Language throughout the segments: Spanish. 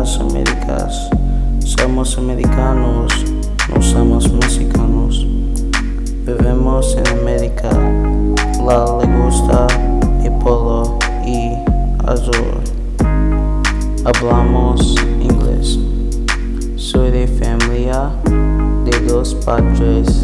las Américas. Somos americanos, no somos mexicanos. Vivimos en América, le gusta el polo y azul. Hablamos inglés. Soy de familia de dos padres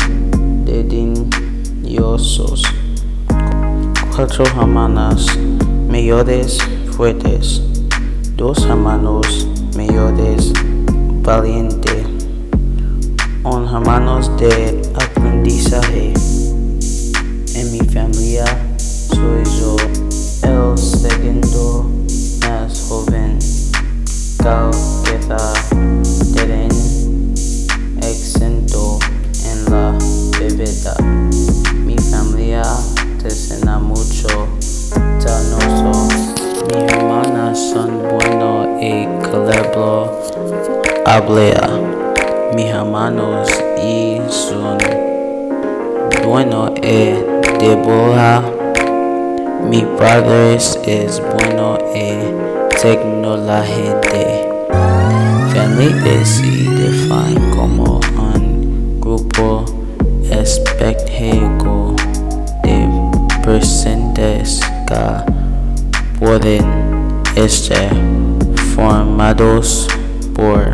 dediciosos. 4 hermanas mayores fuertes, 2 hermanos mayores valientes, 1 hermano de aprendizaje. En mi familia soy yo el segundo más joven. Cabeza teren exento en la bebida. Mi familia cena mucho tanoso. Mis hermanas son buenos y celebro hablea. Mis hermanos y son buenos y dibuja. Mi padre es bueno y tecnología de familia se define como un grupo específico de personas que pueden estar formados por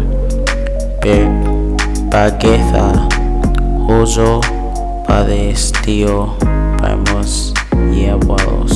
pareja, justo, padres, tíos, primos y abuelos.